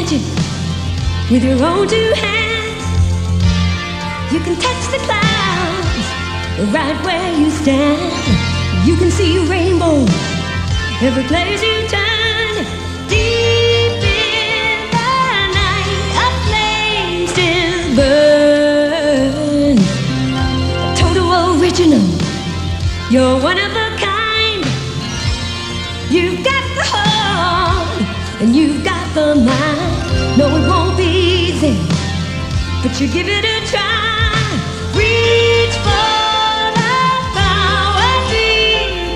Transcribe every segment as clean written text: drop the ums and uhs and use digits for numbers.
magic with your own two hands. You can touch the clouds right where you stand. You can see rainbows every place you turn. Deep in the night, a flame still burns. Total original, you're one of a kind. You've got the heart and you've got the mind. No, it won't be easy, but you give it a try. Reach for the power deep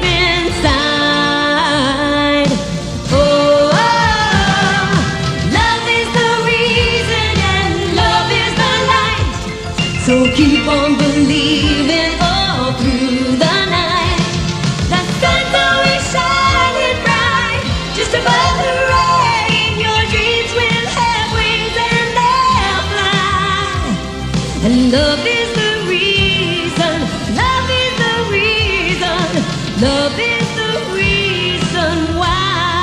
inside. Oh, love is the reason and love is the light. So keep on believing all through the night. The sun's always shining bright just above the rain. Your dreams will have wings and they'll fly. And love is the reason, love is the reason, love is the reason why.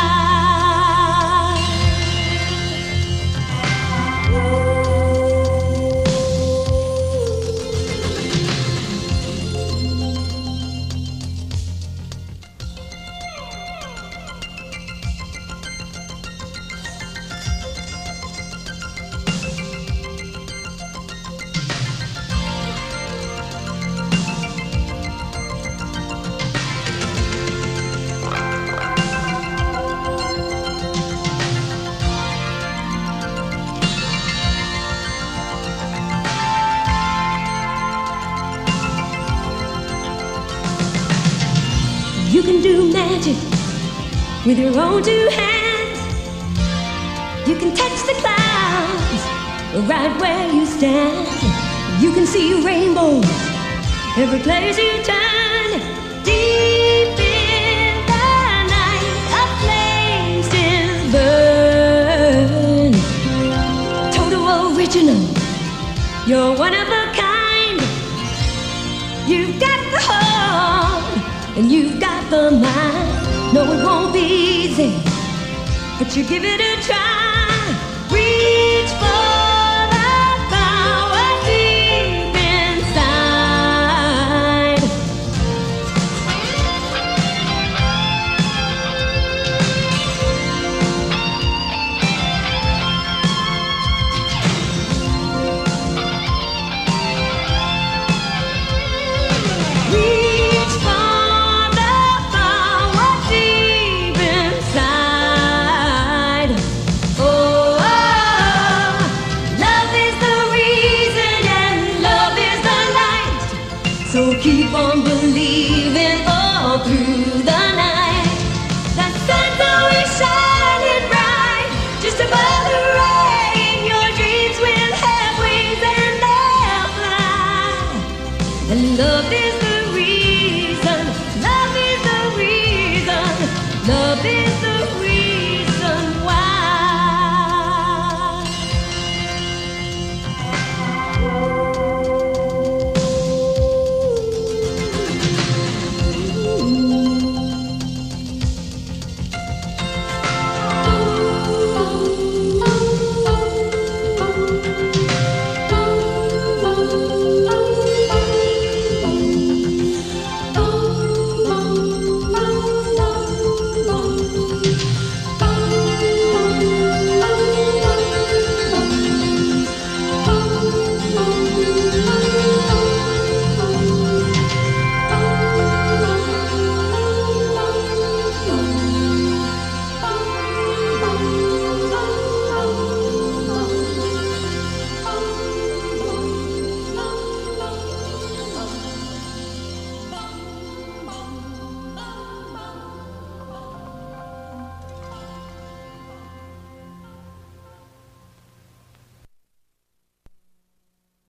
You can do magic with your own two hands. You can touch the clouds right where you stand. You can see rainbows every place you turn. Deep in the night, a flame still burns. Total original, you're one of a kind. You've got the heart and you've got the mind. No, it won't be easy, but you give it a try. Reach for the power deep inside. Reach for so keep on believing all through the night. That sun's always shining bright just above the rain. Your dreams will have wings and they'll fly. And love is the reason, love is the reason, love is the